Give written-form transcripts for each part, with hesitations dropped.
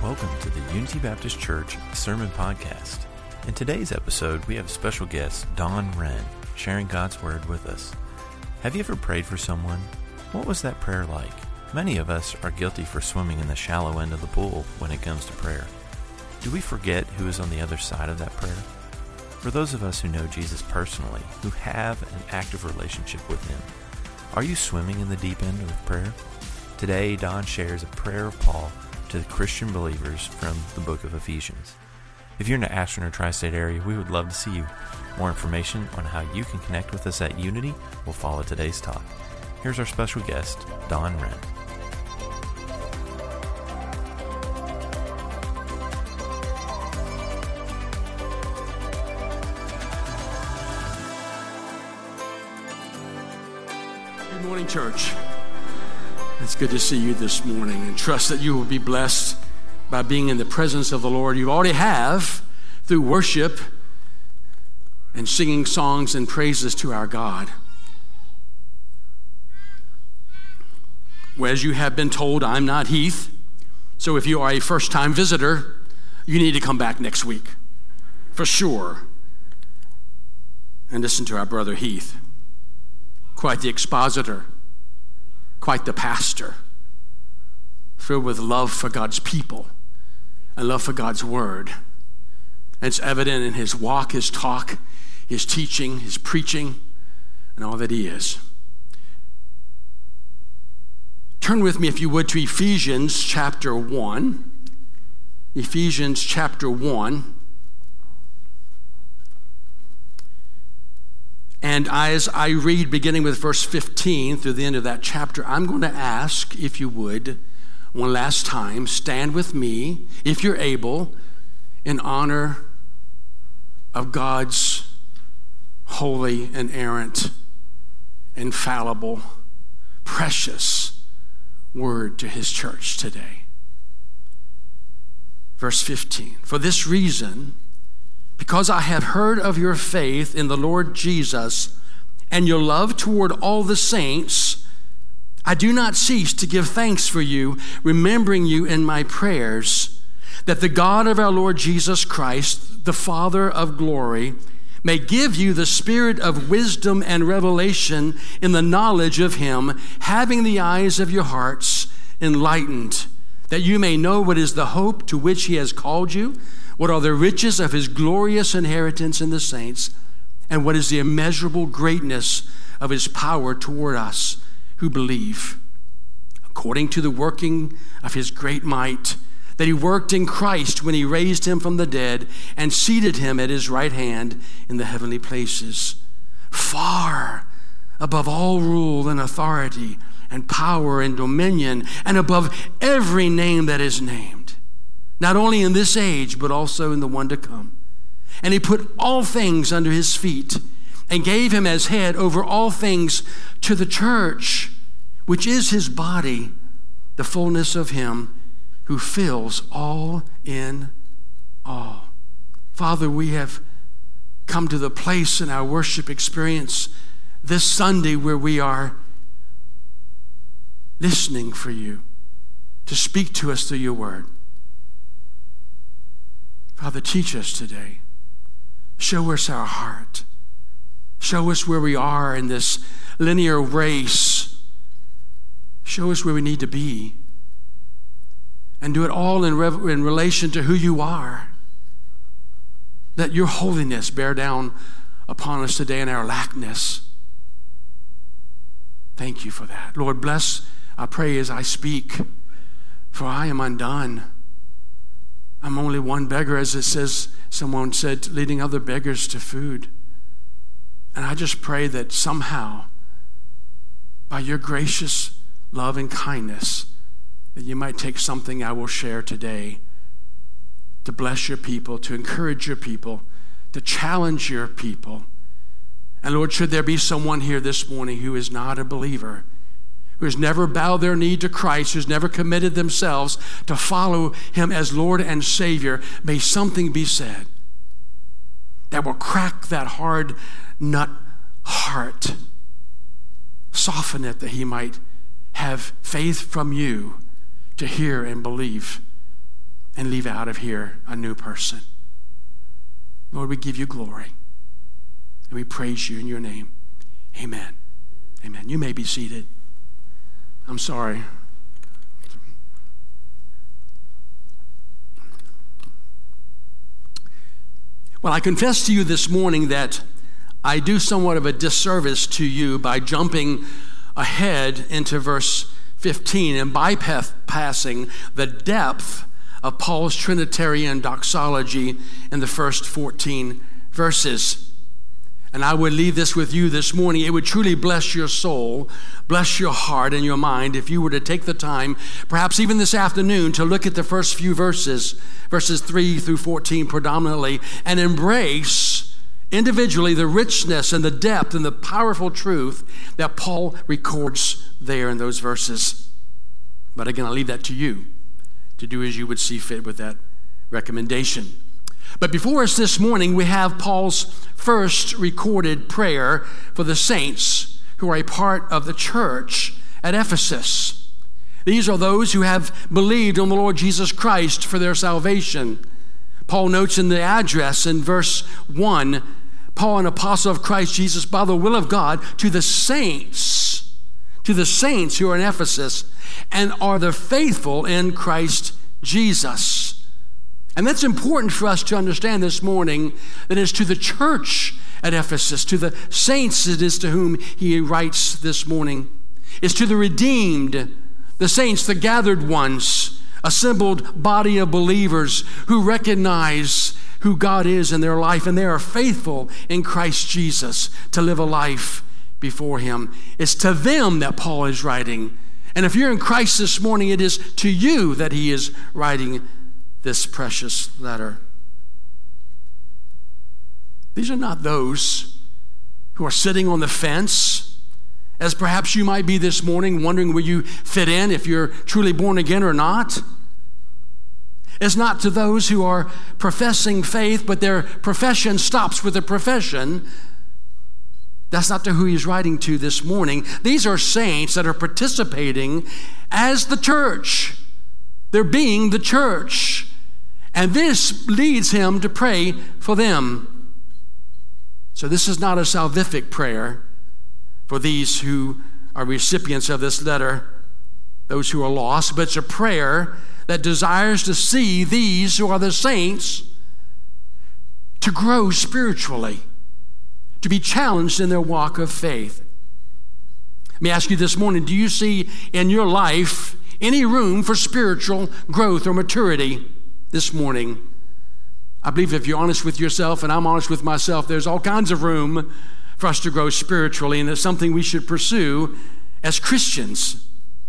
Welcome to the Unity Baptist Church Sermon Podcast. In today's episode, we have a special guest, Don Wren, sharing God's Word with us. Have you ever prayed for someone? What was that prayer like? Many of us are guilty for swimming in the shallow end of the pool when it comes to prayer. Do we forget who is on the other side of that prayer? For those of us who know Jesus personally, who have an active relationship with Him, are you swimming in the deep end with prayer? Today, Don shares a prayer of Paul to the Christian believers from the book of Ephesians. If you're in the Ashland or Tri-State area, we would love to see you. More information on how you can connect with us at Unity will follow today's talk. Here's our special guest, Don Wren. Good morning, church. It's good to see you this morning and trust that you will be blessed by being in the presence of the Lord. You already have through worship and singing songs and praises to our God. Well, as you have been told, I'm not Heath. So if you are a first-time visitor, you need to come back next week for sure and listen to our brother Heath. Quite the expositor, quite the pastor, filled with love for God's people and love for God's word. And it's evident in his walk, his talk, his teaching, his preaching, and all that he is. Turn with me, if you would, to Ephesians chapter 1. Ephesians chapter 1. And as I read, beginning with verse 15 through the end of that chapter, I'm going to ask, if you would, one last time, stand with me, if you're able, in honor of God's holy, inerrant, infallible, precious word to his church today. Verse 15, for this reason, because I have heard of your faith in the Lord Jesus and your love toward all the saints, I do not cease to give thanks for you, remembering you in my prayers, that the God of our Lord Jesus Christ, the Father of glory, may give you the spirit of wisdom and revelation in the knowledge of him, having the eyes of your hearts enlightened, that you may know what is the hope to which he has called you, what are the riches of his glorious inheritance in the saints, and what is the immeasurable greatness of his power toward us who believe, according to the working of his great might, that he worked in Christ when he raised him from the dead and seated him at his right hand in the heavenly places, far above all rule and authority and power and dominion, and above every name that is named, not only in this age, but also in the one to come. And he put all things under his feet and gave him as head over all things to the church, which is his body, the fullness of him who fills all in all. Father, we have come to the place in our worship experience this Sunday where we are listening for you to speak to us through your word. Father, teach us today. Show us our heart. Show us where we are in this linear race. Show us where we need to be. And do it all in relation to who you are. Let your holiness bear down upon us today in our lackness. Thank you for that. Lord, bless, I pray, as I speak, for I am undone. I'm only one beggar, as it says, someone said, leading other beggars to food. And I just pray that somehow, by your gracious love and kindness, that you might take something I will share today to bless your people, to encourage your people, to challenge your people. And Lord, should there be someone here this morning who is not a believer, who has never bowed their knee to Christ, who's never committed themselves to follow him as Lord and Savior, may something be said that will crack that hard nut heart, soften it, that he might have faith from you to hear and believe and leave out of here a new person. Lord, we give you glory, and we praise you in your name. Amen. Amen. You may be seated. I'm sorry. Well, I confess to you this morning that I do somewhat of a disservice to you by jumping ahead into verse 15 and bypassing the depth of Paul's Trinitarian doxology in the first 14 verses. And I would leave this with you this morning. It would truly bless your soul, bless your heart and your mind if you were to take the time, perhaps even this afternoon, to look at the first few verses 3 through 14 predominantly, and embrace individually the richness and the depth and the powerful truth that Paul records there in those verses. But again, I leave that to you to do as you would see fit with that recommendation. But before us this morning, we have Paul's first recorded prayer for the saints who are a part of the church at Ephesus. These are those who have believed on the Lord Jesus Christ for their salvation. Paul notes in the address in verse 1, Paul, an apostle of Christ Jesus by the will of God, to the saints who are in Ephesus and are the faithful in Christ Jesus. And that's important for us to understand this morning, that it's to the church at Ephesus, to the saints it is to whom he writes this morning. It's to the redeemed, the saints, the gathered ones, assembled body of believers who recognize who God is in their life, and they are faithful in Christ Jesus to live a life before him. It's to them that Paul is writing. And if you're in Christ this morning, it is to you that he is writing this precious letter. These are not those who are sitting on the fence, as perhaps you might be this morning, wondering will you fit in if you're truly born again or not. It's not to those who are professing faith, but their profession stops with a profession. That's not to who he's writing to this morning. These are saints that are participating as the church. They're being the church. And this leads him to pray for them. So this is not a salvific prayer for these who are recipients of this letter, those who are lost, but it's a prayer that desires to see these who are the saints to grow spiritually, to be challenged in their walk of faith. Let me ask you this morning, do you see in your life any room for spiritual growth or maturity this morning? I believe if you're honest with yourself, and I'm honest with myself, there's all kinds of room for us to grow spiritually, and it's something we should pursue as Christians.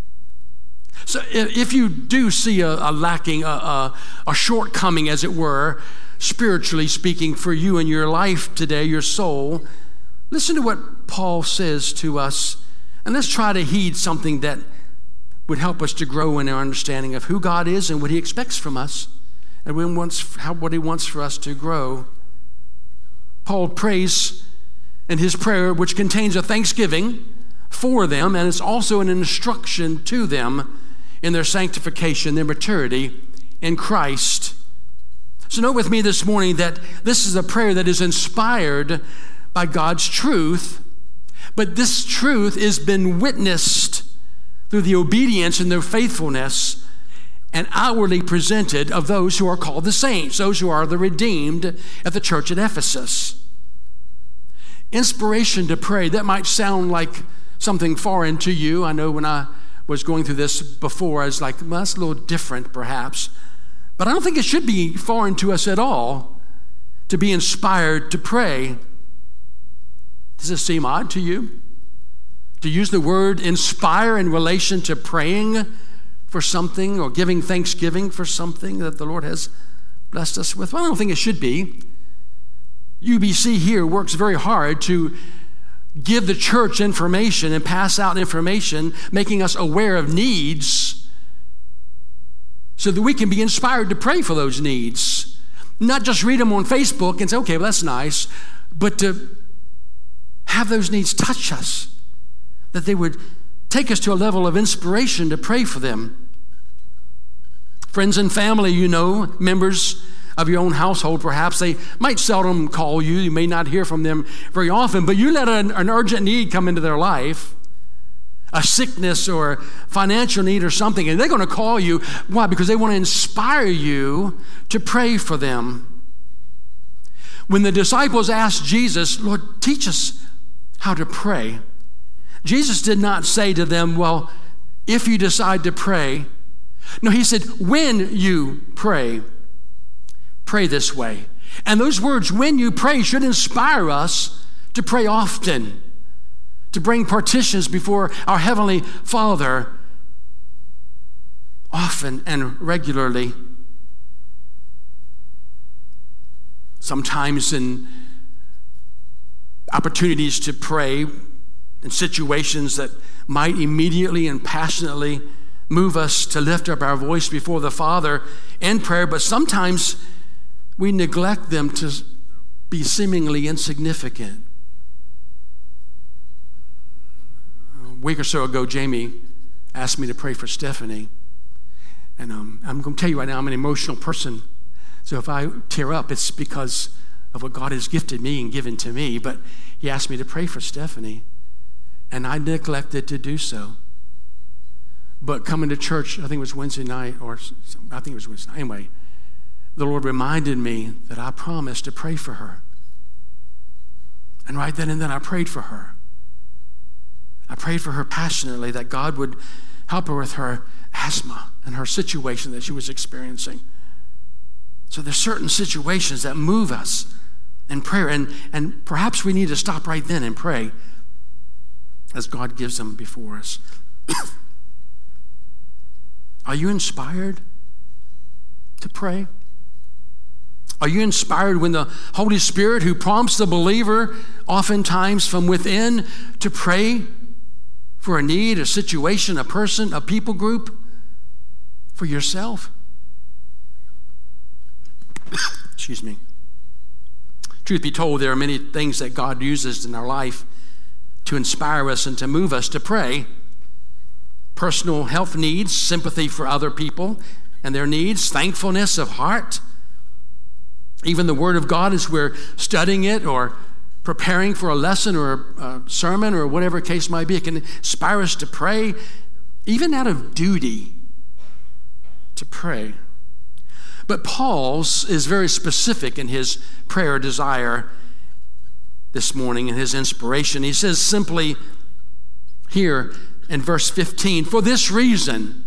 So if you do see a lacking, a shortcoming, as it were, spiritually speaking, for you in your life today, your soul, listen to what Paul says to us, and let's try to heed something that would help us to grow in our understanding of who God is and what he expects from us, and what he wants for us to grow. Paul prays in his prayer, which contains a thanksgiving for them, and it's also an instruction to them in their sanctification, their maturity in Christ. So note with me this morning that this is a prayer that is inspired by God's truth, but this truth has been witnessed through the obedience and their faithfulness and outwardly presented of those who are called the saints, those who are the redeemed at the church at Ephesus. Inspiration to pray, that might sound like something foreign to you. I know when I was going through this before, I was like, well, that's a little different perhaps. But I don't think it should be foreign to us at all to be inspired to pray. Does it seem odd to you to use the word inspire in relation to praying for something or giving thanksgiving for something that the Lord has blessed us with? Well, I don't think it should be. UBC here works very hard to give the church information and pass out information, making us aware of needs so that we can be inspired to pray for those needs. Not just read them on Facebook and say, okay, well, that's nice, but to have those needs touch us, that they would take us to a level of inspiration to pray for them. Friends and family, you know, members of your own household, perhaps they might seldom call you. You may not hear from them very often, but you let an urgent need come into their life, a sickness or financial need or something, and they're going to call you. Why? Because they want to inspire you to pray for them. When the disciples asked Jesus, Lord, teach us how to pray, Jesus did not say to them, well, if you decide to pray. No, he said, when you pray, pray this way. And those words, when you pray, should inspire us to pray often, to bring petitions before our Heavenly Father often and regularly. Sometimes in opportunities to pray in situations that might immediately and passionately move us to lift up our voice before the Father in prayer, but sometimes we neglect them to be seemingly insignificant. A week or so ago, Jamie asked me to pray for Stephanie. And I'm going to tell you right now, I'm an emotional person. So if I tear up, it's because of what God has gifted me and given to me. But he asked me to pray for Stephanie, and I neglected to do so. But coming to church, I think it was Wednesday night, Anyway, the Lord reminded me that I promised to pray for her. And right then and then I prayed for her. I prayed for her passionately that God would help her with her asthma and her situation that she was experiencing. So there's certain situations that move us in prayer, and perhaps we need to stop right then and pray as God gives them before us. Are you inspired to pray? Are you inspired when the Holy Spirit, who prompts the believer oftentimes from within to pray for a need, a situation, a person, a people group, for yourself? Excuse me. Truth be told, there are many things that God uses in our life to inspire us and to move us to pray. Personal health needs, sympathy for other people and their needs, thankfulness of heart. Even the Word of God as we're studying it or preparing for a lesson or a sermon or whatever case might be, it can inspire us to pray, even out of duty to pray. But Paul's is very specific in his prayer desire this morning, in his inspiration. He says simply here in verse 15, for this reason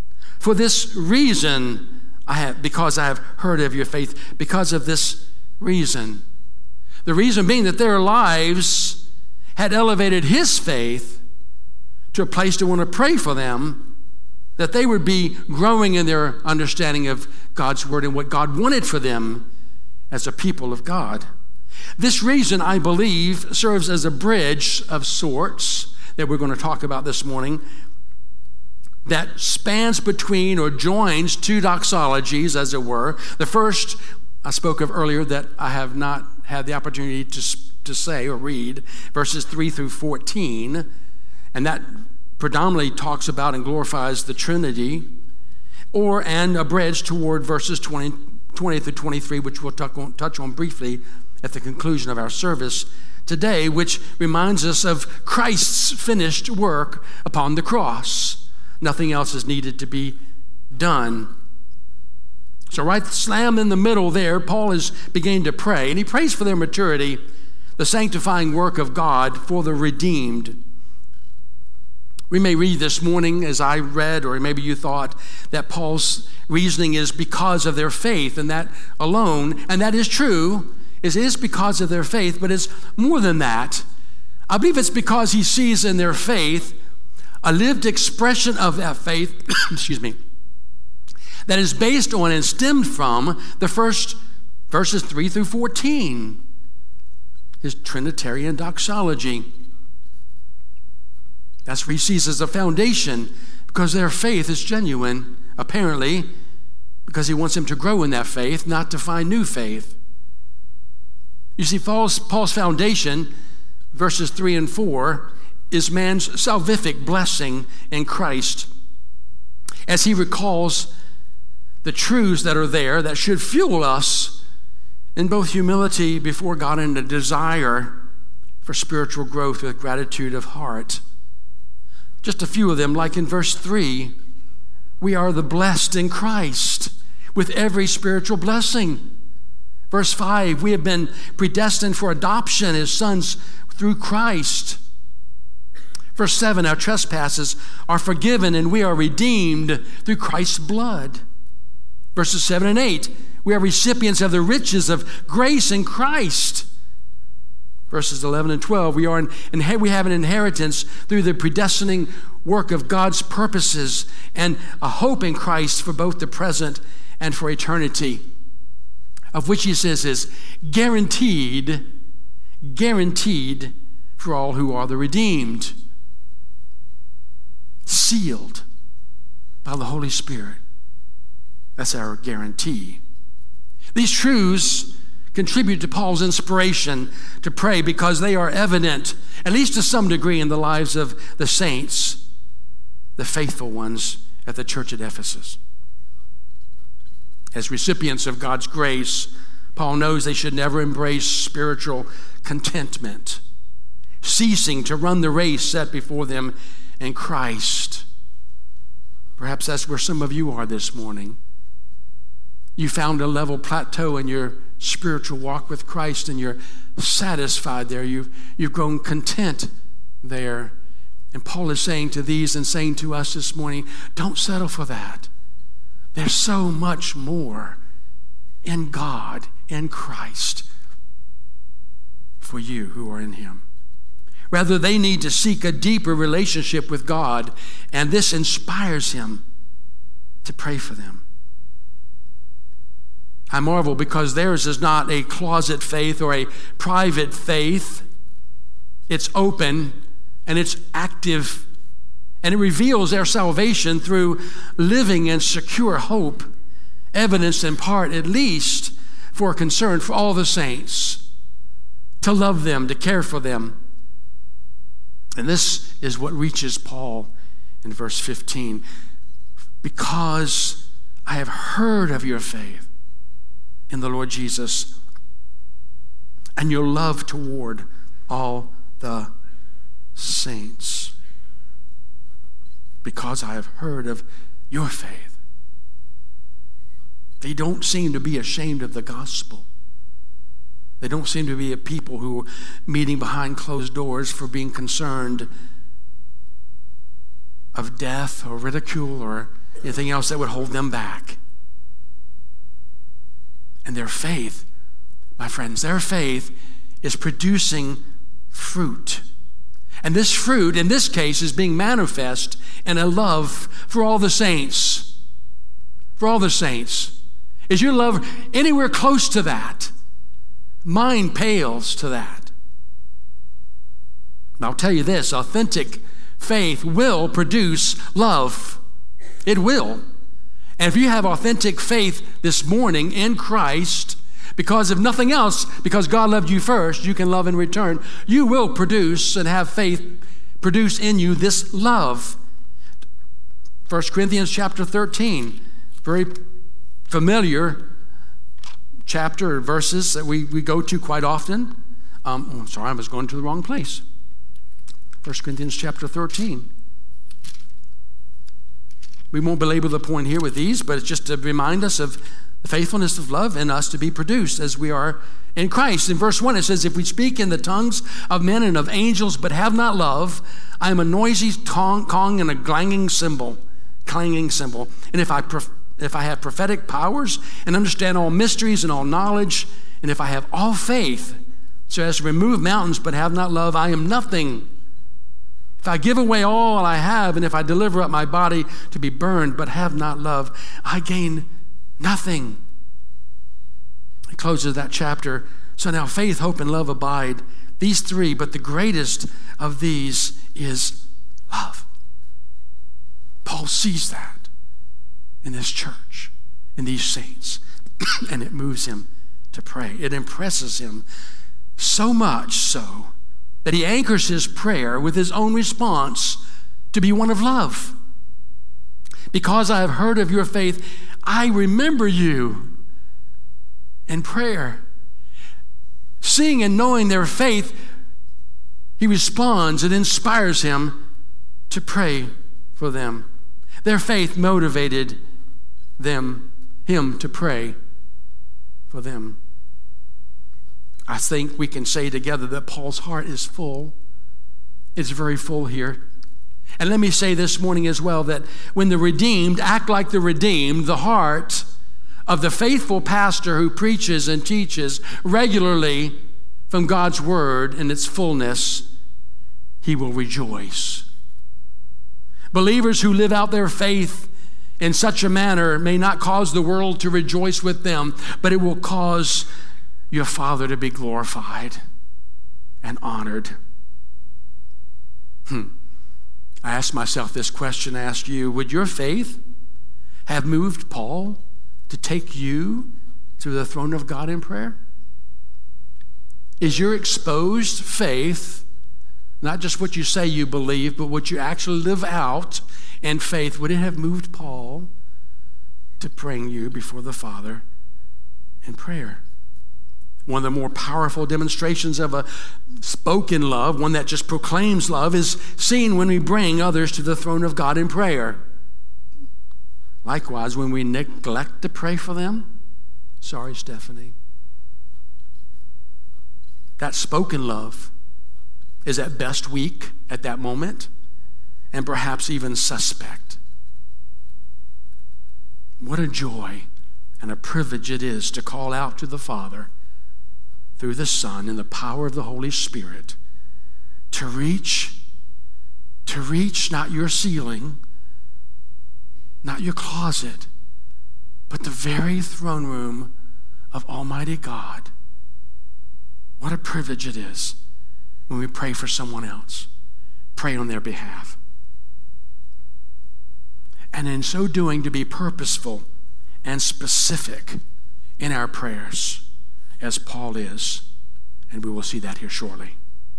because I have heard of your faith, because of this reason. The reason being that their lives had elevated his faith to a place to want to pray for them, that they would be growing in their understanding of God's word and what God wanted for them as a people of God. This reason, I believe, serves as a bridge of sorts that we're going to talk about this morning that spans between or joins two doxologies, as it were. The first I spoke of earlier that I have not had the opportunity to say or read, verses 3 through 14, and that predominantly talks about and glorifies the Trinity, and a bridge toward verses 20 through 23, which we'll touch on briefly at the conclusion of our service today, which reminds us of Christ's finished work upon the cross. Nothing else is needed to be done. So right slam in the middle there, Paul is beginning to pray, and he prays for their maturity, the sanctifying work of God for the redeemed. We may read this morning, as I read, or maybe you thought, that Paul's reasoning is because of their faith, and that alone, and that is true. It is because of their faith, but it's more than that. I believe it's because he sees in their faith a lived expression of that faith, that is based on and stemmed from the first verses 3 through 14, his Trinitarian doxology. That's what he sees as a foundation, because their faith is genuine, apparently, because he wants them to grow in that faith, not to find new faith. You see, Paul's foundation, verses 3 and 4, is man's salvific blessing in Christ, as he recalls the truths that are there that should fuel us in both humility before God and a desire for spiritual growth with gratitude of heart. Just a few of them, like in verse 3, we are the blessed in Christ with every spiritual blessing. Verse 5, we have been predestined for adoption as sons through Christ. Verse 7, our trespasses are forgiven and we are redeemed through Christ's blood. Verses 7 and 8, we are recipients of the riches of grace in Christ. Verses 11 and 12, we have an inheritance through the predestining work of God's purposes and a hope in Christ for both the present and for eternity, of which he says is guaranteed for all who are the redeemed, sealed by the Holy Spirit. That's our guarantee. These truths contribute to Paul's inspiration to pray because they are evident, at least to some degree, in the lives of the saints, the faithful ones at the church at Ephesus. As recipients of God's grace, Paul knows they should never embrace spiritual contentment, ceasing to run the race set before them in Christ. Perhaps that's where some of you are this morning. You found a level plateau in your spiritual walk with Christ and you're satisfied there. You've grown content there. And Paul is saying to these and saying to us this morning, don't settle for that. There's so much more in God, in Christ, for you who are in him. Rather, they need to seek a deeper relationship with God, and this inspires him to pray for them. I marvel because theirs is not a closet faith or a private faith. It's open and it's active, and it reveals their salvation through living in secure hope, evidenced in part at least for concern for all the saints, to love them, to care for them. And this is what reaches Paul in verse 15. Because I have heard of your faith in the Lord Jesus and your love toward all the saints. Because I have heard of your faith. They don't seem to be ashamed of the gospel. They don't seem to be a people who are meeting behind closed doors for being concerned of death or ridicule or anything else that would hold them back. And their faith, my friends, their faith is producing fruit. And this fruit, in this case, is being manifest in a love for all the saints. For all the saints. Is your love anywhere close to that? Mine pales to that. And I'll tell you this, authentic faith will produce love. It will. And if you have authentic faith this morning in Christ, because if nothing else, because God loved you first, you can love in return, you will produce and have faith produce in you this love. 1 Corinthians chapter 13, very familiar chapter or verses that we go to quite often. Sorry, I was going to the wrong place. 1 Corinthians chapter 13. We won't belabor the point here with these, but it's just to remind us of the faithfulness of love in us to be produced as we are in Christ. In verse 1 it says, if we speak in the tongues of men and of angels but have not love, I am a noisy gong and a clanging cymbal. And if I have prophetic powers and understand all mysteries and all knowledge, and if I have all faith so as to remove mountains but have not love, I am nothing. If I give away all I have, and if I deliver up my body to be burned but have not love, I gain nothing. It closes that chapter. So now faith, hope, and love abide. These three, but the greatest of these is love. Paul sees that in this church, in these saints, and it moves him to pray. It impresses him so much so that he anchors his prayer with his own response to be one of love. Because I have heard of your faith, I remember you in prayer. Seeing and knowing their faith, he responds. It inspires him to pray for them. Their faith motivated him to pray for them. I think we can say together that Paul's heart is full. It's very full here. And let me say this morning as well that when the redeemed act like the redeemed, the heart of the faithful pastor who preaches and teaches regularly from God's word in its fullness, he will rejoice. Believers who live out their faith in such a manner may not cause the world to rejoice with them, but it will cause your Father to be glorified and honored. I asked myself this question, I asked you, would your faith have moved Paul to take you to the throne of God in prayer? Is your exposed faith, not just what you say you believe, but what you actually live out in faith, would it have moved Paul to bring you before the Father in prayer? One of the more powerful demonstrations of a spoken love, one that just proclaims love, is seen when we bring others to the throne of God in prayer. Likewise, when we neglect to pray for them, sorry, Stephanie, that spoken love is at best weak at that moment and perhaps even suspect. What a joy and a privilege it is to call out to the Father through the Son and the power of the Holy Spirit to reach not your ceiling, not your closet, but the very throne room of Almighty God. What a privilege it is when we pray for someone else, pray on their behalf. And in so doing, to be purposeful and specific in our prayers, as Paul is, and we will see that here shortly.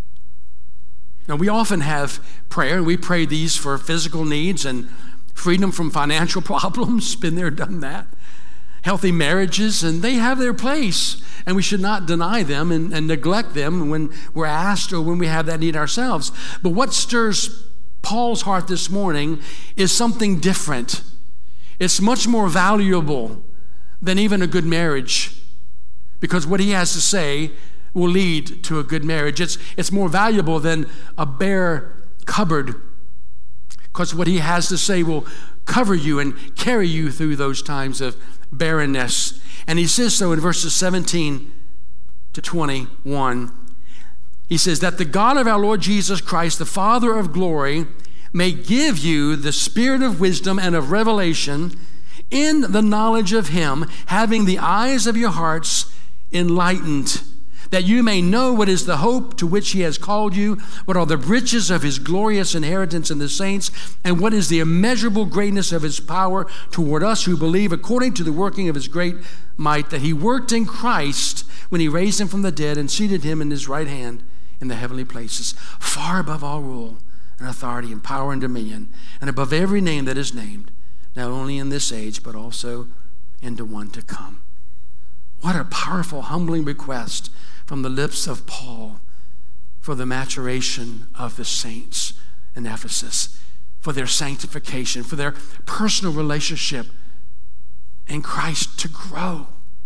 Now, we often have prayer, and we pray these for physical needs and freedom from financial problems, been there, done that, healthy marriages, and they have their place, and we should not deny them and neglect them when we're asked or when we have that need ourselves. But what stirs Paul's heart this morning is something different. It's much more valuable than even a good marriage, because what he has to say will lead to a good marriage. It's more valuable than a bare cupboard, because what he has to say will cover you and carry you through those times of barrenness. And he says so in verses 17 to 21. He says, that the God of our Lord Jesus Christ, the Father of glory, may give you the spirit of wisdom and of revelation in the knowledge of him, having the eyes of your hearts enlightened, that you may know what is the hope to which he has called you, what are the riches of his glorious inheritance in the saints, and what is the immeasurable greatness of his power toward us who believe, according to the working of his great might, that he worked in Christ when he raised him from the dead and seated him in his right hand in the heavenly places, far above all rule and authority and power and dominion, and above every name that is named, not only in this age, but also in the one to come. What a powerful, humbling request from the lips of Paul for the maturation of the saints in Ephesus, for their sanctification, for their personal relationship in Christ to grow,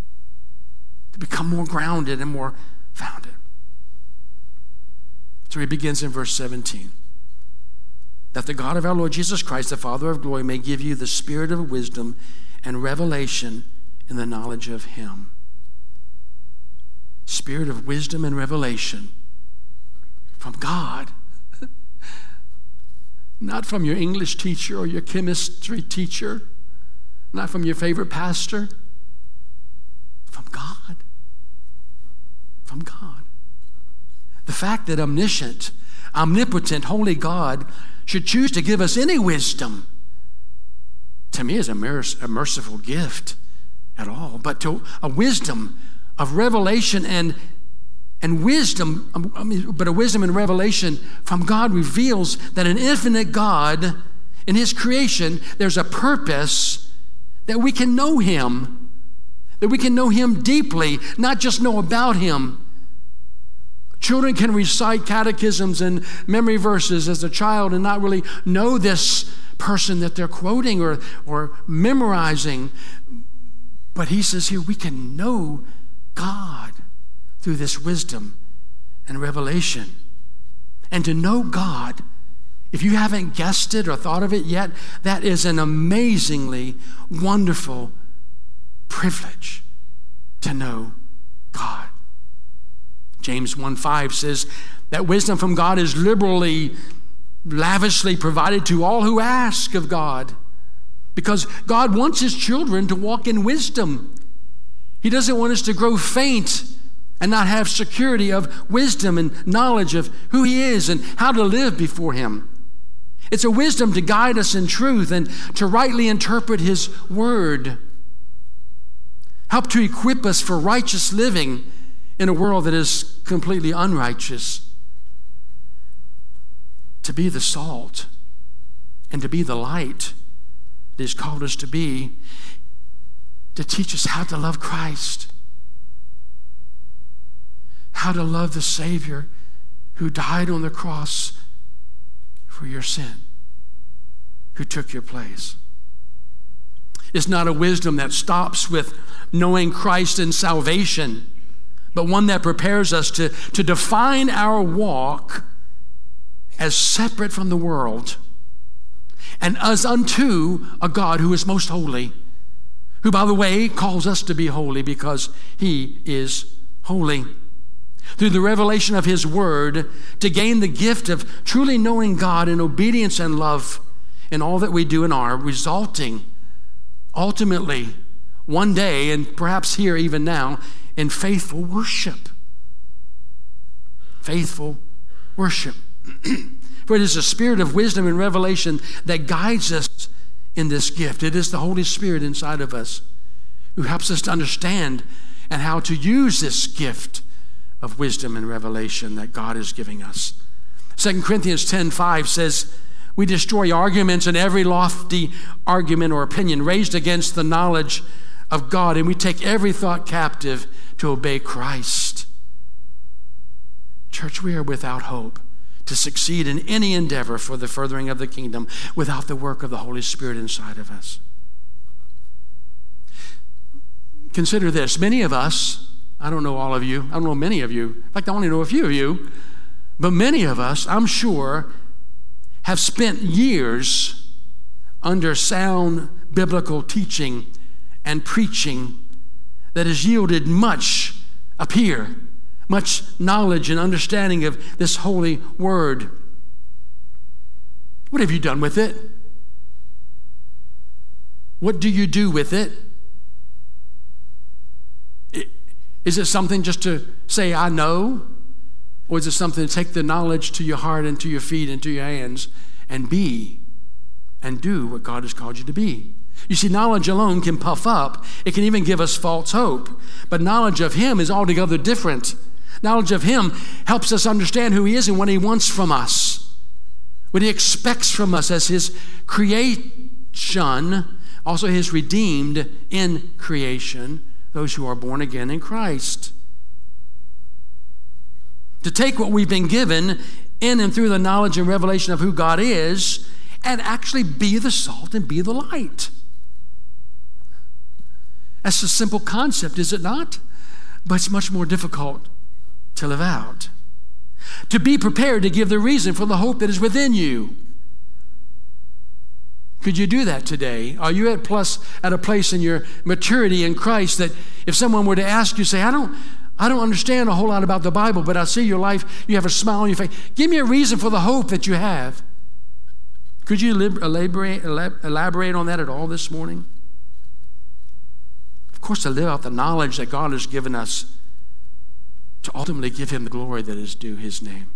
to become more grounded and more founded. So he begins in verse 17. That the God of our Lord Jesus Christ, the Father of glory, may give you the spirit of wisdom and revelation in the knowledge of him. Spirit of wisdom and revelation from God. Not from your English teacher or your chemistry teacher. Not from your favorite pastor. From God. From God. The fact that omniscient, omnipotent, holy God should choose to give us any wisdom, to me, is a merciful gift at all. But to a wisdom of revelation and wisdom, but a wisdom and revelation from God reveals that an infinite God, in his creation, there's a purpose that we can know him, that we can know him deeply, not just know about him. Children can recite catechisms and memory verses as a child and not really know this person that they're quoting or memorizing. But he says here, we can know God through this wisdom and revelation. And to know God, if you haven't guessed it or thought of it yet, that is an amazingly wonderful privilege to know God. James 1:5 says that wisdom from God is liberally, lavishly provided to all who ask of God, because God wants his children to walk in wisdom. He doesn't want us to grow faint and not have security of wisdom and knowledge of who he is and how to live before him. It's a wisdom to guide us in truth and to rightly interpret his word. Help to equip us for righteous living in a world that is completely unrighteous. To be the salt and to be the light that he's called us to be, to teach us how to love Christ, how to love the Savior who died on the cross for your sin, who took your place. It's not a wisdom that stops with knowing Christ and salvation, but one that prepares us to define our walk as separate from the world and as unto a God who is most holy, who, by the way, calls us to be holy because he is holy. Through the revelation of his word, to gain the gift of truly knowing God in obedience and love in all that we do and are, resulting ultimately one day, and perhaps here even now, in faithful worship. Faithful worship. For it is the spirit of wisdom and revelation that guides us in this gift. It is the Holy Spirit inside of us who helps us to understand and how to use this gift of wisdom and revelation that God is giving us. 2 Corinthians 10:5 says, we destroy arguments and every lofty argument or opinion raised against the knowledge of God, and we take every thought captive to obey Christ. Church, we are without hope to succeed in any endeavor for the furthering of the kingdom without the work of the Holy Spirit inside of us. Consider this. Many of us, I don't know all of you, I don't know many of you, in fact, I only know a few of you, but many of us, I'm sure, have spent years under sound biblical teaching and preaching that has yielded much up here, much knowledge and understanding of this holy word. What have you done with it? What do you do with it? Is it something just to say, I know? Or is it something to take the knowledge to your heart and to your feet and to your hands and be and do what God has called you to be? You see, knowledge alone can puff up. It can even give us false hope. But knowledge of him is altogether different. Knowledge of him helps us understand who he is and what he wants from us, what he expects from us as his creation, also his redeemed in creation, those who are born again in Christ. To take what we've been given in and through the knowledge and revelation of who God is and actually be the salt and be the light. That's a simple concept, is it not? But it's much more difficult to live out. To be prepared to give the reason for the hope that is within you. Could you do that today? Are you at a place in your maturity in Christ that if someone were to ask you, say, I don't understand a whole lot about the Bible, but I see your life, you have a smile on your face. Give me a reason for the hope that you have. Could you elaborate on that at all this morning? Of course, to live out the knowledge that God has given us to ultimately give him the glory that is due his name.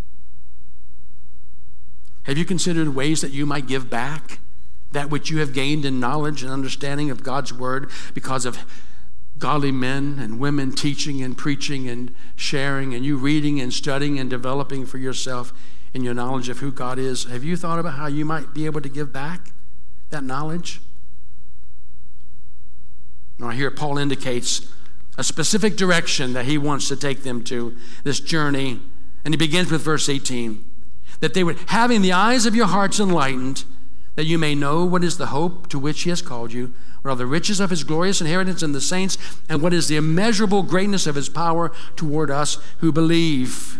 Have you considered ways that you might give back that which you have gained in knowledge and understanding of God's word because of godly men and women teaching and preaching and sharing, and you reading and studying and developing for yourself in your knowledge of who God is? Have you thought about how you might be able to give back that knowledge? Now here Paul indicates a specific direction that he wants to take them to, this journey. And he begins with verse 18, that they would, having the eyes of your hearts enlightened, that you may know what is the hope to which he has called you, what are the riches of his glorious inheritance in the saints, and what is the immeasurable greatness of his power toward us who believe.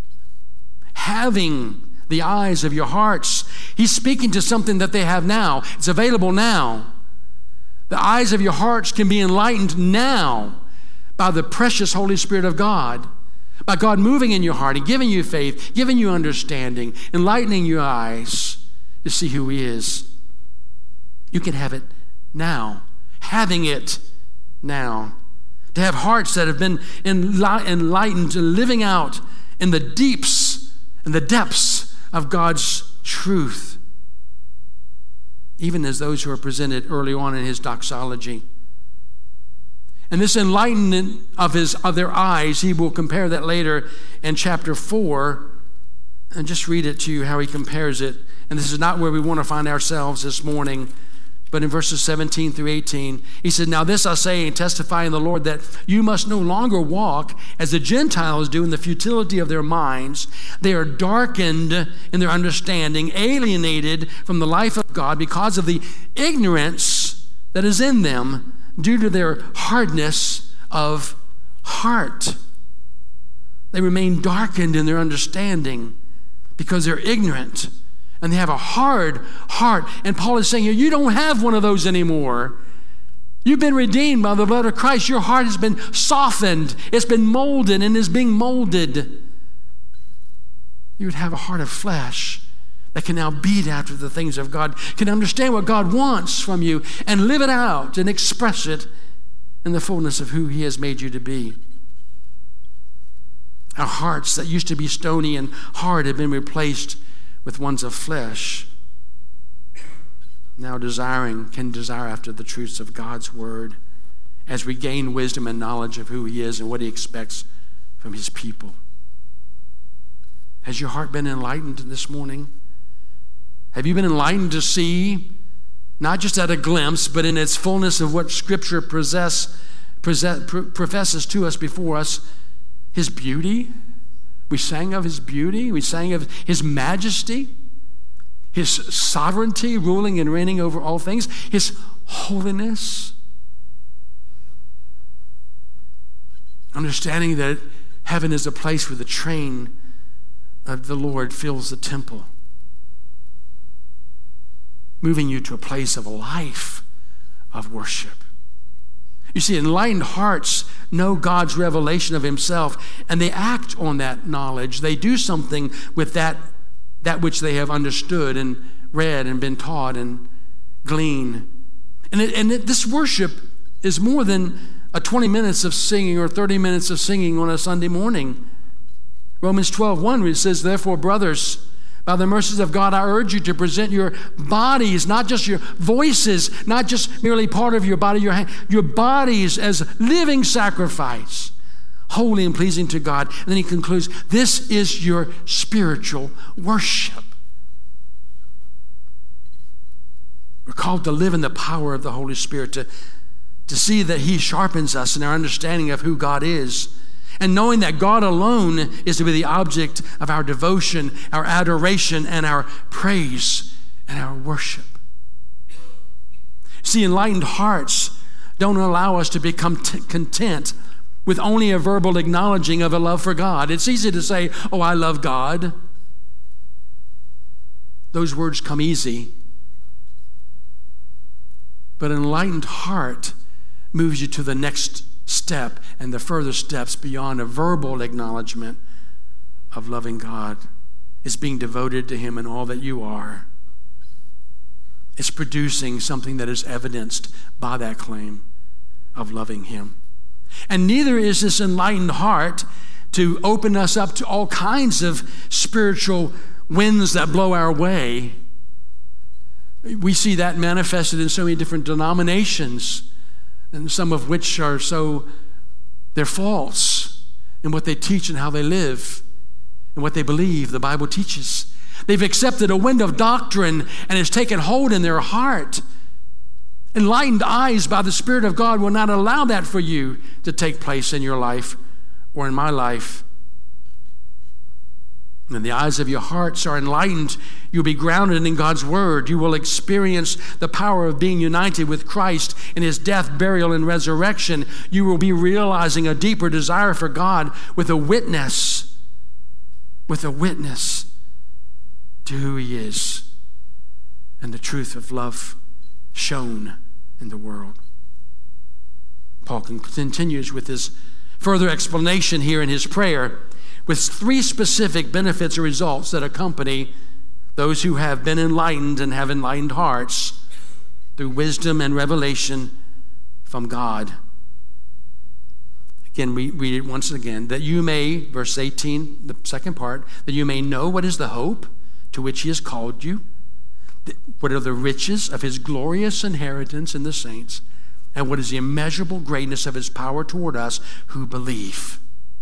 Having the eyes of your hearts. He's speaking to something that they have now. It's available now. The eyes of your hearts can be enlightened now by the precious Holy Spirit of God, by God moving in your heart and giving you faith, giving you understanding, enlightening your eyes to see who he is. You can have it now, having it now. To have hearts that have been enlightened and living out in the deeps and the depths of God's truth, even as those who are presented early on in his doxology. And this enlightenment of their eyes, he will compare that later in chapter 4. And just read it to you how he compares it. And this is not where we want to find ourselves this morning, but in verses 17 through 18, he said, now this I say and testify in the Lord, that you must no longer walk as the Gentiles do in the futility of their minds. They are darkened in their understanding, alienated from the life of God because of the ignorance that is in them due to their hardness of heart. They remain darkened in their understanding because they're ignorant. And they have a hard heart. And Paul is saying here, you don't have one of those anymore. You've been redeemed by the blood of Christ. Your heart has been softened. It's been molded and is being molded. You would have a heart of flesh that can now beat after the things of God, can understand what God wants from you and live it out and express it in the fullness of who he has made you to be. Our hearts that used to be stony and hard have been replaced with ones of flesh, now can desire after the truths of God's word as we gain wisdom and knowledge of who he is and what he expects from his people. Has your heart been enlightened this morning? Have you been enlightened to see, not just at a glimpse, but in its fullness of what Scripture professes to us before us, his beauty? We sang of his beauty. We sang of his majesty, his sovereignty, ruling and reigning over all things, his holiness. Understanding that heaven is a place where the train of the Lord fills the temple, moving you to a place of a life of worship. You see, enlightened hearts know God's revelation of himself, and they act on that knowledge. They do something with that which they have understood and read and been taught and gleaned. This worship is more than a 20 minutes of singing or 30 minutes of singing on a Sunday morning. Romans 12:1, it says, therefore, brothers, by the mercies of God, I urge you to present your bodies, not just your voices, not just merely part of your body, your bodies as living sacrifice, holy and pleasing to God. And then he concludes, this is your spiritual worship. We're called to live in the power of the Holy Spirit, to see that he sharpens us in our understanding of who God is. And knowing that God alone is to be the object of our devotion, our adoration, and our praise and our worship. See, enlightened hearts don't allow us to become content with only a verbal acknowledging of a love for God. It's easy to say, oh, I love God. Those words come easy. But an enlightened heart moves you to the next step and the further steps beyond a verbal acknowledgement of loving God. It's being devoted to him in all that you are. It's producing something that is evidenced by that claim of loving him. And neither is this enlightened heart to open us up to all kinds of spiritual winds that blow our way. We see that manifested in so many different denominations, and some of which are they're false in what they teach and how they live and what they believe the Bible teaches. They've accepted a wind of doctrine and it's taken hold in their heart. Enlightened eyes by the Spirit of God will not allow that for you to take place in your life or in my life. When the eyes of your hearts are enlightened, you'll be grounded in God's word. You will experience the power of being united with Christ in his death, burial, and resurrection. You will be realizing a deeper desire for God with a witness to who he is and the truth of love shown in the world. Paul continues with his further explanation here in his prayer with 3 specific benefits or results that accompany those who have been enlightened and have enlightened hearts through wisdom and revelation from God. Again, we read it once again. That you may, verse 18, the second part, that you may know what is the hope to which he has called you, what are the riches of his glorious inheritance in the saints, and what is the immeasurable greatness of his power toward us who believe.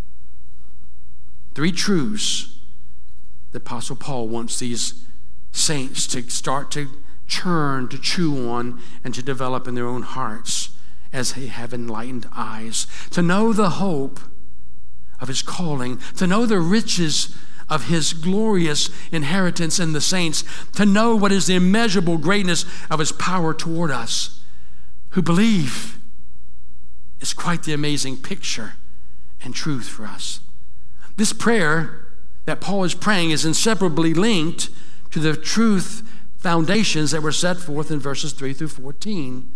3 truths the Apostle Paul wants these saints to start to churn, to chew on, and to develop in their own hearts as they have enlightened eyes. To know the hope of his calling, to know the riches of his glorious inheritance in the saints, to know what is the immeasurable greatness of his power toward us who believe. It's quite the amazing picture and truth for us. This prayer that Paul is praying is inseparably linked to the truth foundations that were set forth in verses 3 through 14.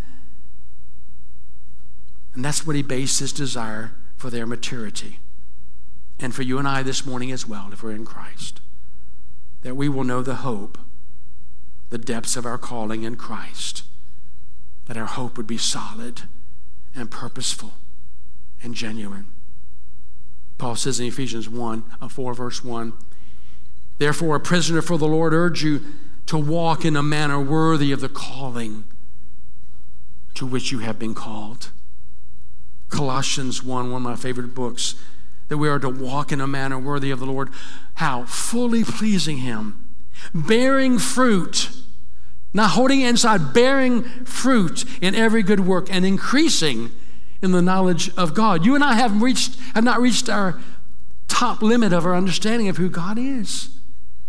And that's what he based his desire for their maturity. And for you and I this morning as well, if we're in Christ, that we will know the hope, the depths of our calling in Christ, that our hope would be solid and purposeful and genuine. Paul says in Ephesians 4, verse 1, therefore, a prisoner for the Lord, urge you to walk in a manner worthy of the calling to which you have been called. Colossians 1, one of my favorite books, that we are to walk in a manner worthy of the Lord. How? Fully pleasing him, bearing fruit, not holding it inside, bearing fruit in every good work and increasing in the knowledge of God. You and I have not reached our top limit of our understanding of who God is.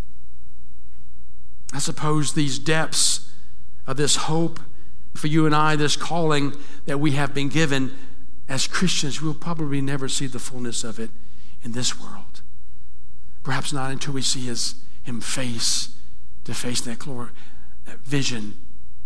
I suppose these depths of this hope for you and I, this calling that we have been given as Christians, we'll probably never see the fullness of it in this world. Perhaps not until we see him face to face, that glory, that vision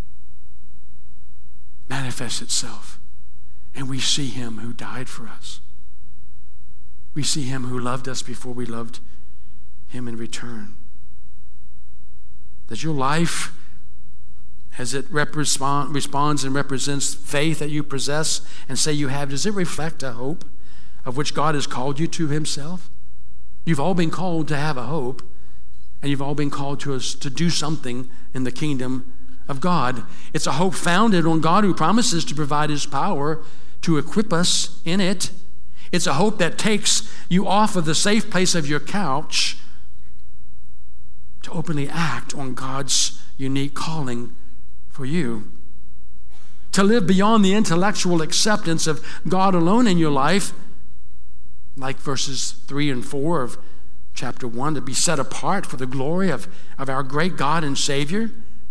manifests itself. And we see him who died for us. We see him who loved us before we loved him in return. Does your life, as it responds and represents faith that you possess and say you have, does it reflect a hope of which God has called you to himself? You've all been called to have a hope, and you've all been called to us to do something in the kingdom of God. It's a hope founded on God who promises to provide his power to equip us in it. It's a hope that takes you off of the safe place of your couch to openly act on God's unique calling for you. To live beyond the intellectual acceptance of God alone in your life, like verses 3 and 4 of chapter 1, to be set apart for the glory of our great God and Savior.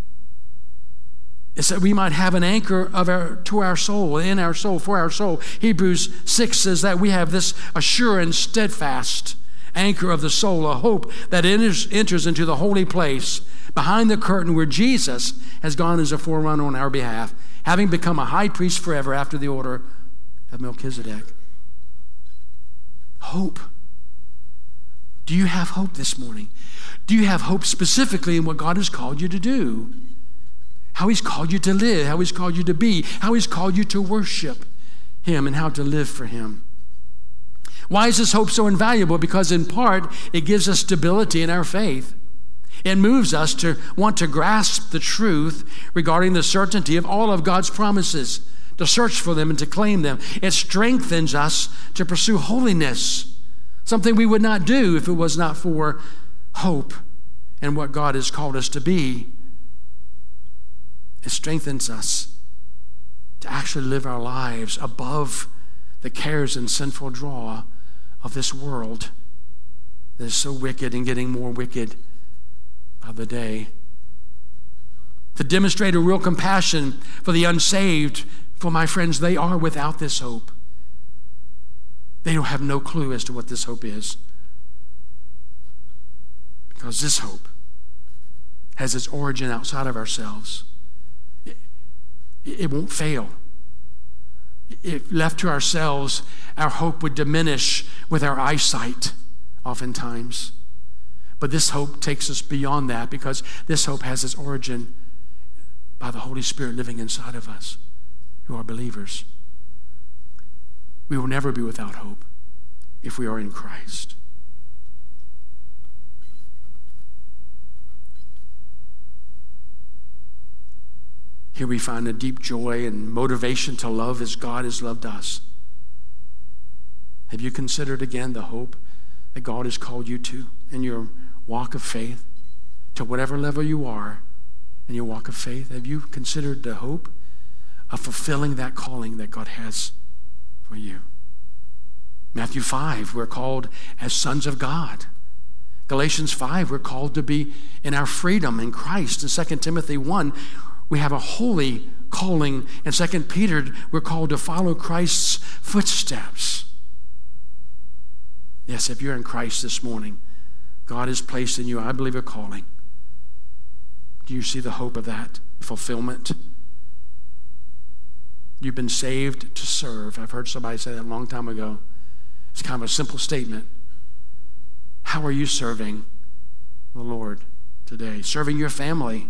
It's that we might have an anchor to our soul, in our soul, for our soul. Hebrews 6 says that we have this assured and steadfast anchor of the soul, a hope that enters into the holy place behind the curtain where Jesus has gone as a forerunner on our behalf, having become a high priest forever after the order of Melchizedek. Hope. Do you have hope this morning? Do you have hope specifically in what God has called you to do? How he's called you to live, how he's called you to be, how he's called you to worship him, and how to live for him. Why is this hope so invaluable? Because in part, it gives us stability in our faith. It moves us to want to grasp the truth regarding the certainty of all of God's promises, to search for them and to claim them. It strengthens us to pursue holiness, something we would not do if it was not for hope and what God has called us to be. It strengthens us to actually live our lives above the cares and sinful draw of this world that is so wicked and getting more wicked by the day. To demonstrate a real compassion for the unsaved, for my friends, they are without this hope. They don't have no clue as to what this hope is. Because this hope has its origin outside of ourselves. It won't fail. If left to ourselves, our hope would diminish with our eyesight oftentimes. But this hope takes us beyond that, because this hope has its origin by the Holy Spirit living inside of us who are believers. We will never be without hope if we are in Christ. Here we find a deep joy and motivation to love as God has loved us. Have you considered again the hope that God has called you to in your walk of faith? To whatever level you are in your walk of faith, have you considered the hope of fulfilling that calling that God has for you? Matthew 5, we're called as sons of God. Galatians 5, we're called to be in our freedom in Christ. In 2 Timothy 1, we have a holy calling. In 2 Peter, we're called to follow Christ's footsteps. Yes, if you're in Christ this morning, God has placed in you, I believe, a calling. Do you see the hope of that fulfillment? You've been saved to serve. I've heard somebody say that a long time ago. It's kind of a simple statement. How are you serving the Lord today? Serving your family.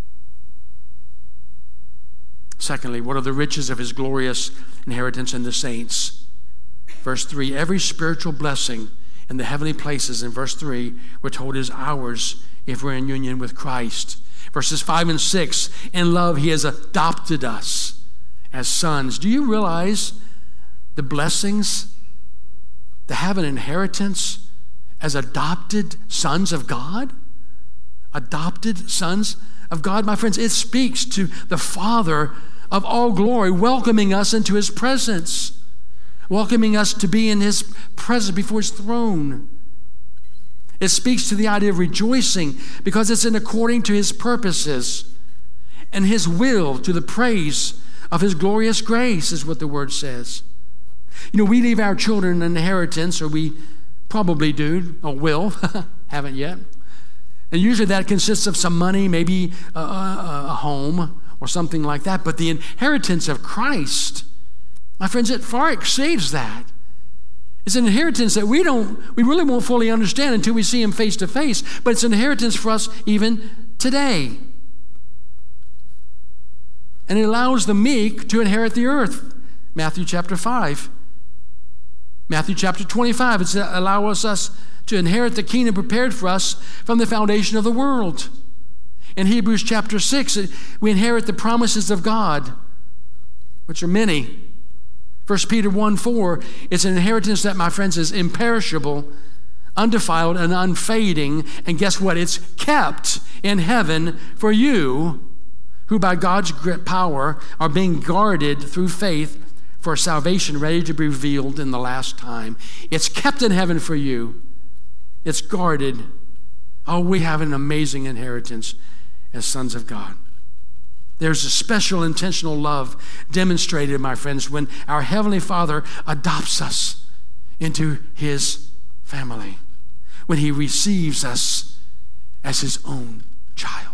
Secondly, what are the riches of his glorious inheritance in the saints? Verse 3, every spiritual blessing in the heavenly places, in verse 3, we're told is ours if we're in union with Christ. Verses 5 and 6, in love he has adopted us as sons. Do you realize the blessings to have an inheritance as adopted sons of God? Adopted sons of God, my friends, it speaks to the Father of all glory, welcoming us into his presence, welcoming us to be in his presence before his throne. It speaks to the idea of rejoicing because it's in according to his purposes and his will, to the praise of his glorious grace, is what the word says. You know, we leave our children an inheritance, or we probably do, or will, haven't yet. And usually that consists of some money, maybe a home or something like that. But the inheritance of Christ, my friends, it far exceeds that. It's an inheritance that we really won't fully understand until we see him face to face. But it's an inheritance for us even today. And it allows the meek to inherit the earth. Matthew chapter 5. Matthew chapter 25, it allows us to inherit the kingdom prepared for us from the foundation of the world. In Hebrews chapter 6, we inherit the promises of God, which are many. 1 Peter 1:4, it's an inheritance that, my friends, is imperishable, undefiled, and unfading. And guess what? It's kept in heaven for you, who by God's great power are being guarded through faith for salvation ready to be revealed in the last time. It's kept in heaven for you. It's guarded. Oh, we have an amazing inheritance as sons of God. There's a special intentional love demonstrated, my friends, when our Heavenly Father adopts us into his family, when he receives us as his own child.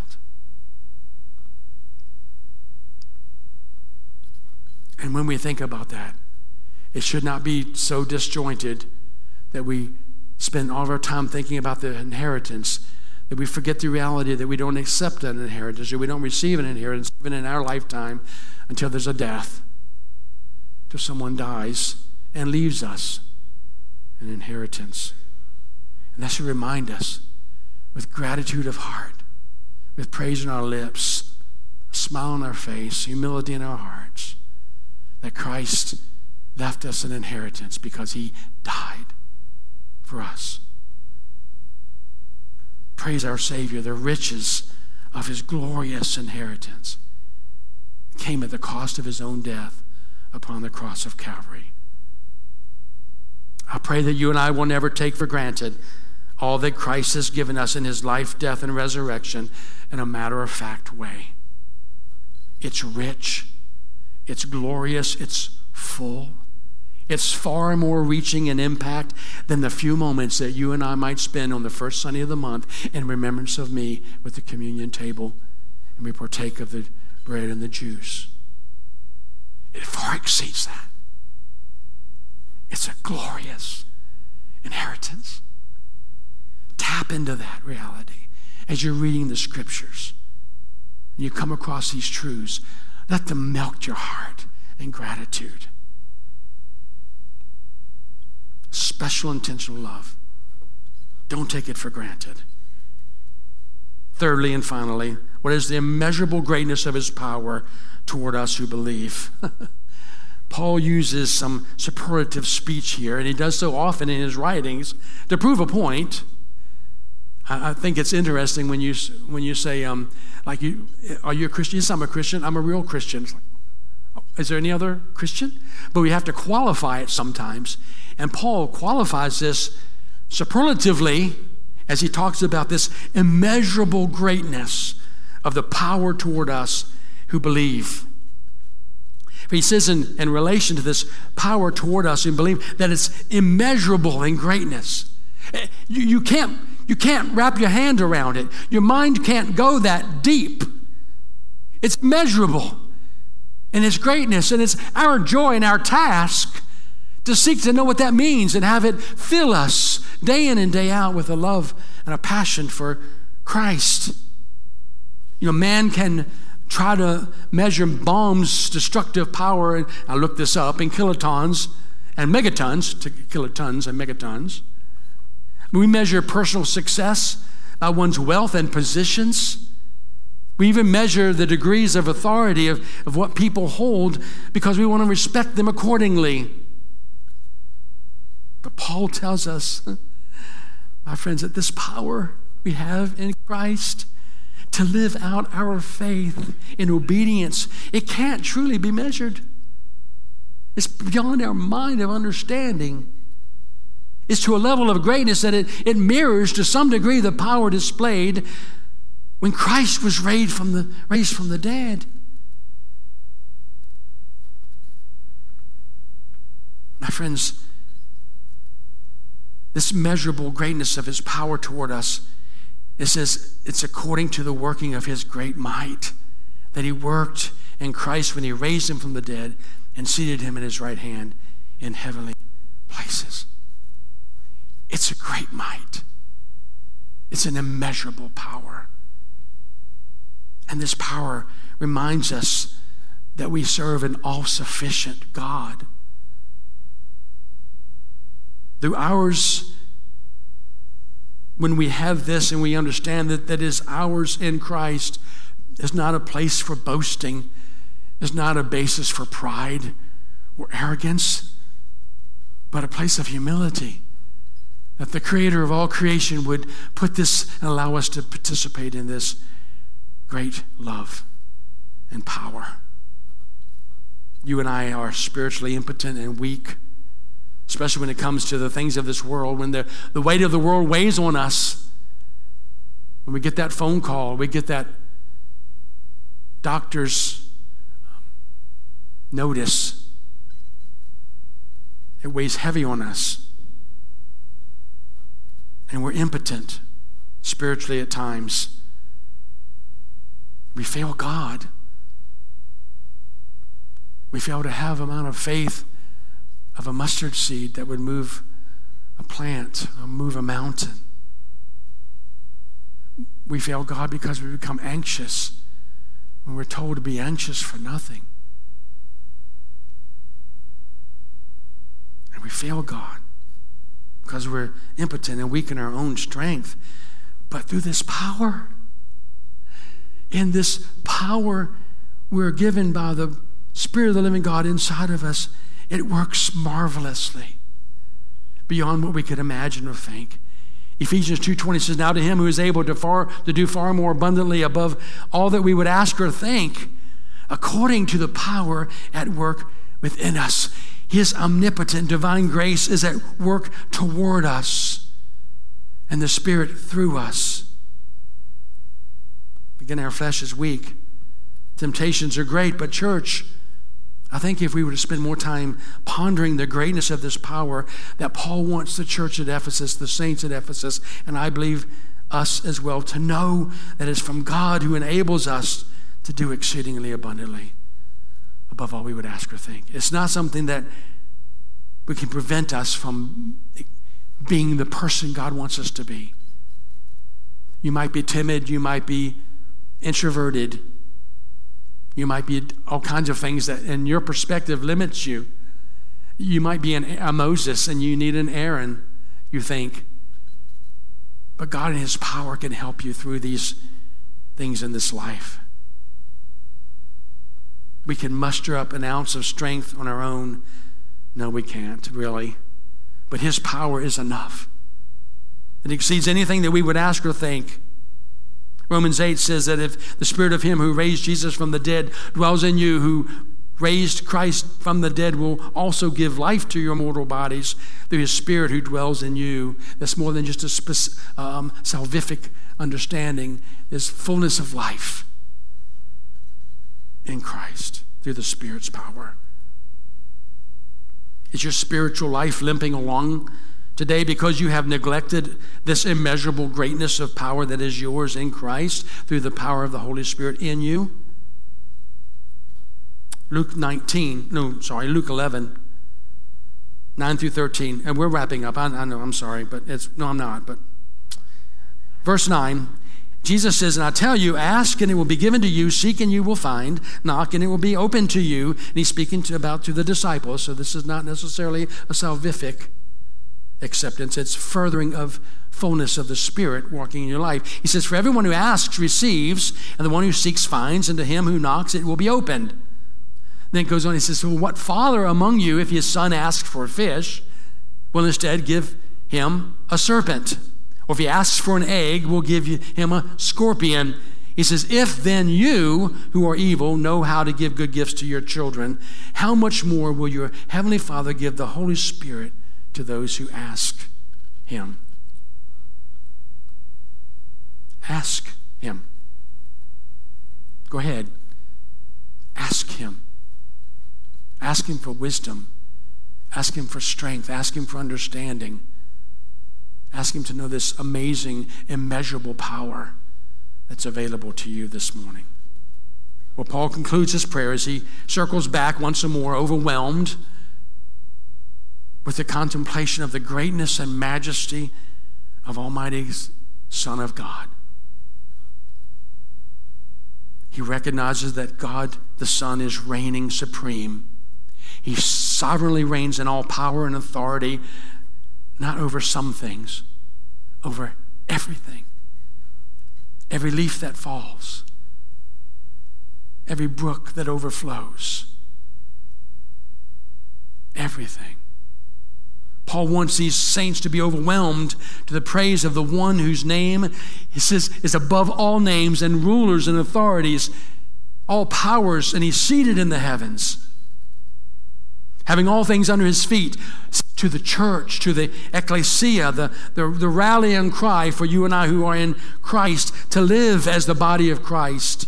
And when we think about that, it should not be so disjointed that we spend all of our time thinking about the inheritance, that we forget the reality that we don't accept an inheritance, or we don't receive an inheritance even in our lifetime until there's a death, till someone dies and leaves us an inheritance. And that should remind us, with gratitude of heart, with praise in our lips, a smile on our face, humility in our hearts, that Christ left us an inheritance because he died for us. Praise our Savior, the riches of his glorious inheritance. came at the cost of his own death upon the cross of Calvary. I pray that you and I will never take for granted all that Christ has given us in his life, death, and resurrection in a matter-of-fact way. It's rich, it's glorious, it's full. It's far more reaching in impact than the few moments that you and I might spend on the first Sunday of the month in remembrance of me with the communion table, and we partake of the bread and the juice. It far exceeds that. It's a glorious inheritance. Tap into that reality as you're reading the scriptures and you come across these truths. Let them melt your heart in gratitude. Special intentional love. Don't take it for granted. Thirdly and finally, what is the immeasurable greatness of his power toward us who believe? Paul uses some superlative speech here, and he does so often in his writings to prove a point. I think it's interesting when you say, are you a Christian? Yes, I'm a Christian. I'm a real Christian. It's like, is there any other Christian? But we have to qualify it sometimes. And Paul qualifies this superlatively as he talks about this immeasurable greatness of the power toward us who believe. He says in relation to this power toward us who believe that it's immeasurable in greatness. You can't wrap your hand around it. Your mind can't go that deep. It's measurable in its greatness, and it's our joy and our task to seek to know what that means and have it fill us day in and day out with a love and a passion for Christ. Man can try to measure bombs' destructive power, and I looked this up, in kilotons and megatons, to kilotons and megatons. We measure personal success by one's wealth and positions. We even measure the degrees of authority of what people hold because we want to respect them accordingly. But Paul tells us, my friends, that this power we have in Christ to live out our faith in obedience, it can't truly be measured. It's beyond our mind of understanding. It's to a level of greatness that it mirrors to some degree the power displayed when Christ was raised from the dead. My friends, this measurable greatness of his power toward us, it says it's according to the working of his great might that he worked in Christ when he raised him from the dead and seated him at his right hand in heavenly places. It's a great might. It's an immeasurable power. And this power reminds us that we serve an all-sufficient God. Through ours, when we have this and we understand that is ours in Christ, is not a place for boasting, is not a basis for pride or arrogance, but a place of humility. That the creator of all creation would put this and allow us to participate in this great love and power. You and I are spiritually impotent and weak, especially when it comes to the things of this world, when the weight of the world weighs on us. When we get that phone call, we get that doctor's notice, it weighs heavy on us. And we're impotent spiritually at times. We fail God. We fail to have amount of faith of a mustard seed that would move a plant or move a mountain. We fail God because we become anxious when we're told to be anxious for nothing. And we fail God because we're impotent and weak in our own strength. But through this power, in this power we're given by the Spirit of the living God inside of us, it works marvelously beyond what we could imagine or think. Ephesians 2:20 says, "Now to him who is able to do far more abundantly above all that we would ask or think, according to the power at work within us. His omnipotent divine grace is at work toward us, and the Spirit through us. Again, our flesh is weak. Temptations are great, but church, I think if we were to spend more time pondering the greatness of this power that Paul wants the church at Ephesus, the saints at Ephesus, and I believe us as well, to know that it's from God who enables us to do exceedingly abundantly above all we would ask or think. It's not something that we can prevent us from being the person God wants us to be. You might be timid, you might be introverted, you might be all kinds of things that in your perspective limits you. You might be a Moses and you need an Aaron, you think. But God in his power can help you through these things in this life. We can muster up an ounce of strength on our own. No, we can't, really. But his power is enough. It exceeds anything that we would ask or think. Romans 8 says that if the Spirit of him who raised Jesus from the dead dwells in you, who raised Christ from the dead will also give life to your mortal bodies through his Spirit who dwells in you. That's more than just a salvific understanding. There's fullness of life in Christ through the Spirit's power. Is your spiritual life limping along today because you have neglected this immeasurable greatness of power that is yours in Christ through the power of the Holy Spirit in you? Luke 11, 9 through 13. And we're wrapping up. I know, I'm sorry, but I'm not. But verse 9, Jesus says, and I tell you, ask and it will be given to you, seek and you will find, knock and it will be open to you. And he's speaking to the disciples, so this is not necessarily a salvific acceptance. It's furthering of fullness of the Spirit working in your life. He says, for everyone who asks receives, and the one who seeks finds, and to him who knocks it will be opened. Then it goes on, he says, well, what father among you, if his son asks for a fish, will instead give him a serpent? Or if he asks for an egg, we'll give him a scorpion. He says, if then you, who are evil, know how to give good gifts to your children, how much more will your heavenly Father give the Holy Spirit to those who ask him? Ask him. Go ahead. Ask him. Ask him for wisdom. Ask him for strength. Ask him for understanding. Ask him to know this amazing, immeasurable power that's available to you this morning. Well, Paul concludes his prayer as he circles back once more, overwhelmed with the contemplation of the greatness and majesty of Almighty Son of God. He recognizes that God the Son is reigning supreme. He sovereignly reigns in all power and authority, not over some things, over everything. Every leaf that falls, every brook that overflows, everything. Paul wants these saints to be overwhelmed to the praise of the one whose name, he says, is above all names and rulers and authorities, all powers, and he's seated in the heavens, having all things under his feet. To the church, to the ecclesia, the rallying cry for you and I who are in Christ to live as the body of Christ.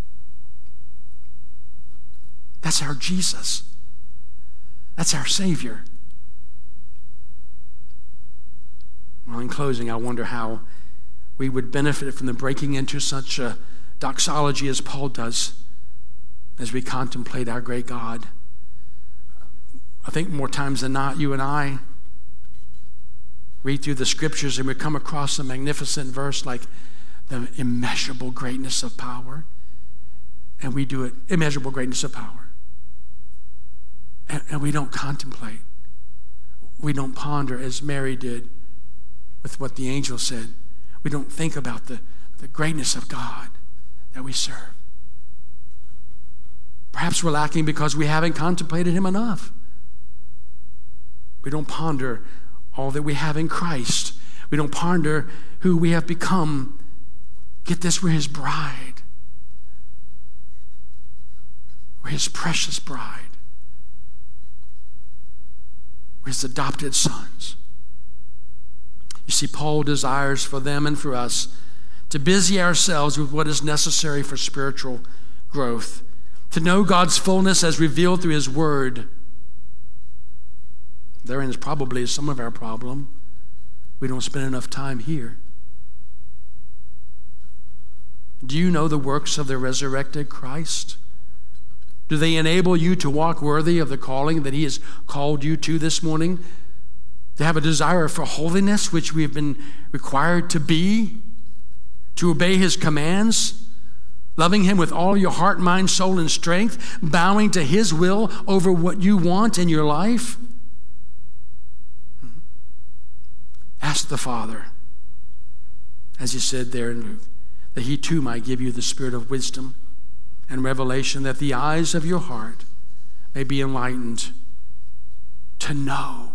That's our Jesus. That's our Savior. Well, in closing, I wonder how we would benefit from the breaking into such a doxology as Paul does as we contemplate our great God. I think more times than not, you and I read through the scriptures and we come across a magnificent verse like the immeasurable greatness of power. And we do it, immeasurable greatness of power. And we don't contemplate. We don't ponder as Mary did with what the angel said. We don't think about the greatness of God that we serve. Perhaps we're lacking because we haven't contemplated him enough. We don't ponder all that we have in Christ. We don't ponder who we have become. Get this, we're his bride. We're his precious bride. We're his adopted sons. You see, Paul desires for them and for us to busy ourselves with what is necessary for spiritual growth, to know God's fullness as revealed through his word. Therein is probably some of our problem. We don't spend enough time here. Do you know the works of the resurrected Christ? Do they enable you to walk worthy of the calling that he has called you to this morning? To have a desire for holiness, which we have been required to be? To obey his commands? Loving him with all your heart, mind, soul, and strength? Bowing to his will over what you want in your life? Ask the Father, as he said there in Luke, that he too might give you the spirit of wisdom and revelation, that the eyes of your heart may be enlightened to know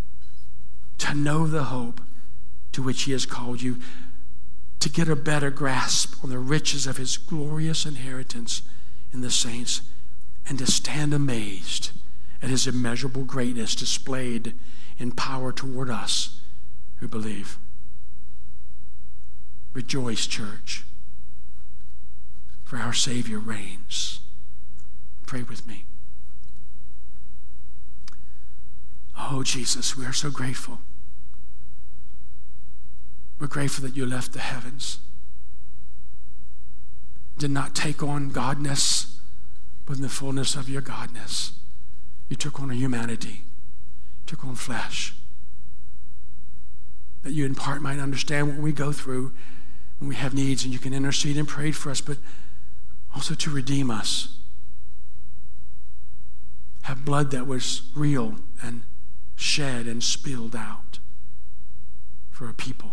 the hope to which he has called you, to get a better grasp on the riches of his glorious inheritance in the saints, and to stand amazed at his immeasurable greatness displayed in power toward us who believe. Rejoice, church, for our Savior reigns. Pray with me. Oh, Jesus, we are so grateful. We're grateful that you left the heavens, did not take on godness, but in the fullness of your godness, you took on a humanity, took on flesh, that you in part might understand what we go through when we have needs, and you can intercede and pray for us, but also to redeem us. Have blood that was real and shed and spilled out for a people.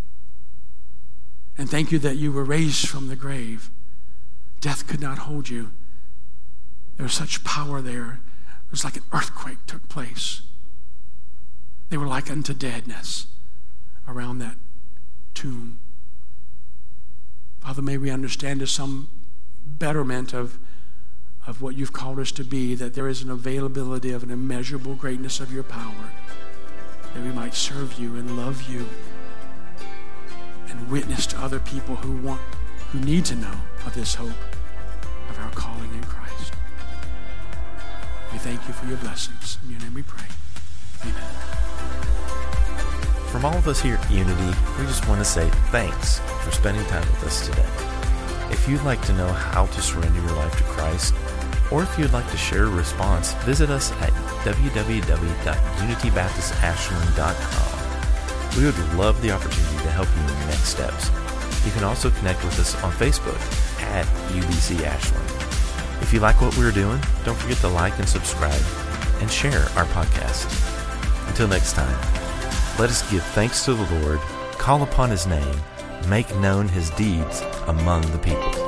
And thank you that you were raised from the grave. Death could not hold you. There was such power there. It was like an earthquake took place. They were like unto deadness around that tomb. Father, may we understand to some betterment of what you've called us to be, that there is an availability of an immeasurable greatness of your power, that we might serve you and love you and witness to other people who need to know of this hope of our calling in Christ. We thank you for your blessings. In your name we pray. Amen. From all of us here at Unity, we just want to say thanks for spending time with us today. If you'd like to know how to surrender your life to Christ, or if you'd like to share a response, visit us at www.unitybaptistashland.com. We would love the opportunity to help you in your next steps. You can also connect with us on Facebook at UBC Ashland. If you like what we're doing, don't forget to like and subscribe and share our podcast. Until next time, let us give thanks to the Lord, call upon his name, make known his deeds among the people.